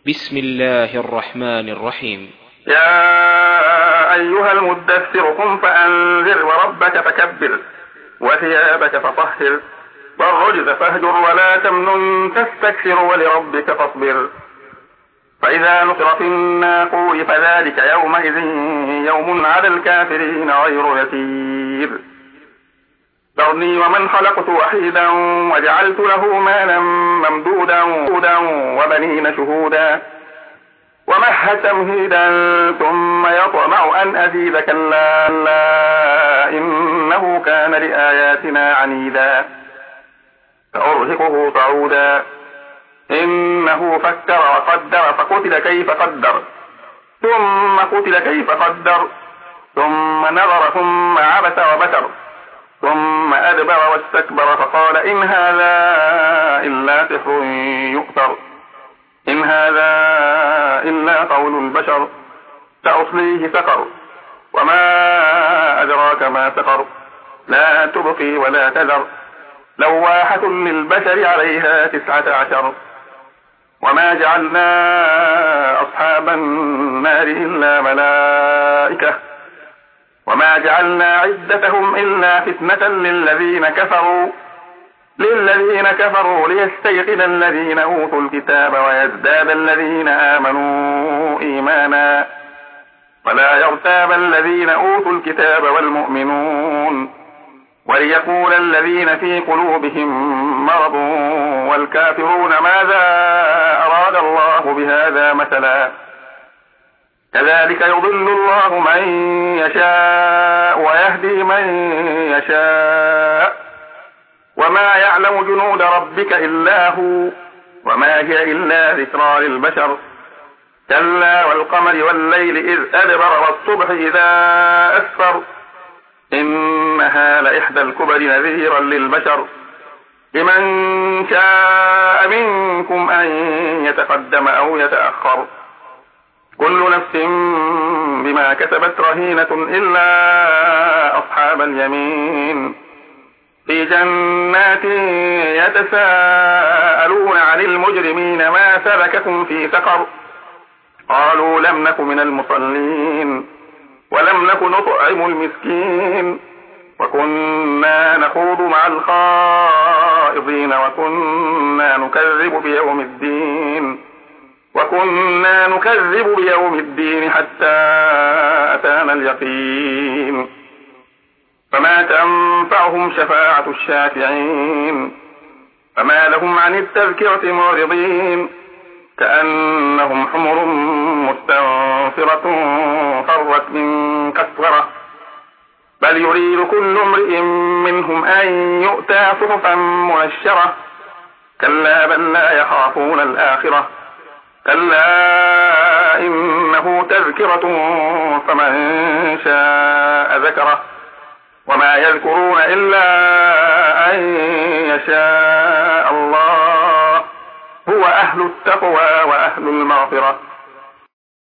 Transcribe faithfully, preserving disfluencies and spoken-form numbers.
بسم الله الرحمن الرحيم. يا أيها المدثر قم فأنذر وربك فكبر وثيابك فطهر والرجز فاهجر ولا تمنن تستكثر ولربك فاصبر فإذا نقر في الناقور فذلك يومئذ يوم على الكافرين غير يسير ذرني ومن خلقت وحيدا وجعلت له مالا ممدودا وبنين شهودا ومهدت تمهيدا ثم يطمع أن أزيد كلا إنه كان لآياتنا عنيدا سأرهقه صعودا إنه فكر وقدر فقتل كيف قدر ثم قتل كيف قدر ثم نظر ثم عبس وبشر ثم أدبر واستكبر فقال إن هذا إلا سحر يؤثر إن هذا إلا قول البشر سأصليه سقر وما أدراك ما سقر لا تبقي ولا تذر لواحة للبشر عليها تسعة عشر وما جعلنا أصحاب النار إلا ملائكة وما جعلنا عدتهم إلا فتنة للذين كفروا للذين كفروا ليستيقن الذين أوتوا الكتاب ويزداد الذين آمنوا إيمانا ولا يرتاب الذين أوتوا الكتاب والمؤمنون وليقول الذين في قلوبهم مرض والكافرون ماذا أراد الله بهذا مثلا كذلك يضل الله من يشاء ويهدي من يشاء وما يعلم جنود ربك إلا هو وما هي إلا ذكرى للبشر كلا والقمر والليل إذ أدبر والصبح إذا أسفر إنها لإحدى الكبر نذيرا للبشر لمن شاء منكم أن يتقدم أو يتأخر كل نفس بما كسبت رهينة إلا أصحاب اليمين في جنات يتساءلون عن المجرمين ما سلككم في سقر قالوا لم نك من المصلين ولم نك نطعم المسكين وكنا نخوض مع الخائضين وكنا نكذب بيوم الدين وكنا نكذب بيوم الدين حتى أتانا اليقين فما تنفعهم شفاعة الشافعين فما لهم عن التذكرة معرضين كأنهم حمر مستنفرة فرت من قسورة بل يريد كل امرئ منهم أن يؤتى صحفا منشرة كلا بل لا يخافون الآخرة كلا إنه تذكرة فمن شاء ذكره وما يذكرون إلا أن يشاء الله هو أهل التقوى وأهل المغفرة